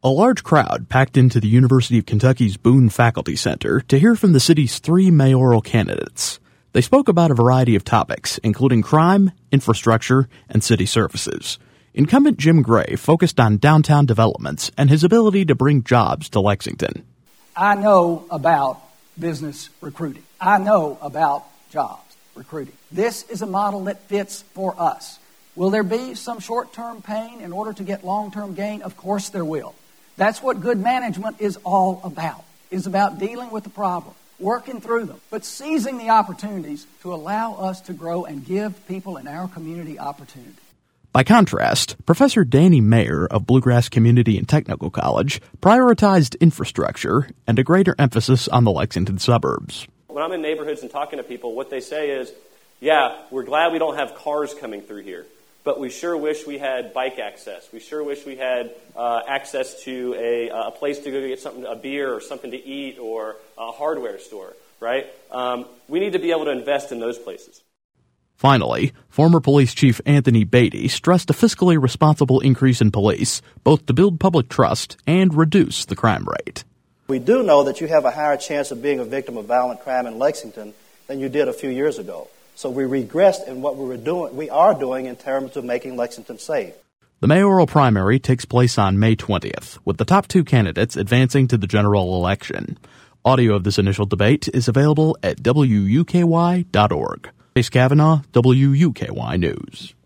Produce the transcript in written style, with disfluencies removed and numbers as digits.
A large crowd packed into the University of Kentucky's Boone Faculty Center to hear from the city's three mayoral candidates. They spoke about a variety of topics, including crime, infrastructure, and city services. Incumbent Jim Gray focused on downtown developments and his ability to bring jobs to Lexington. I know about business recruiting. I know about jobs recruiting. This is a model that fits for us. Will there be some short-term pain in order to get long-term gain? Of course there will. That's what good management is all about. It's about dealing with the problem, working through them, but seizing the opportunities to allow us to grow and give people in our community opportunity. By contrast, Professor Danny Mayer of Bluegrass Community and Technical College prioritized infrastructure and a greater emphasis on the Lexington suburbs. When I'm in neighborhoods and talking to people, what they say is, yeah, we're glad we don't have cars coming through here, but we sure wish we had bike access. We sure wish we had access to a place to go get something, a beer or something to eat, or a hardware store, right? We need to be able to invest in those places. Finally, former police chief Anthony Beatty stressed a fiscally responsible increase in police, both to build public trust and reduce the crime rate. We do know that you have a higher chance of being a victim of violent crime in Lexington than you did a few years ago. So we regressed in what we are doing in terms of making Lexington safe. The mayoral primary takes place on May 20th, with the top two candidates advancing to the general election. Audio of this initial debate is available at WUKY.org. Chase Kavanaugh, WUKY News.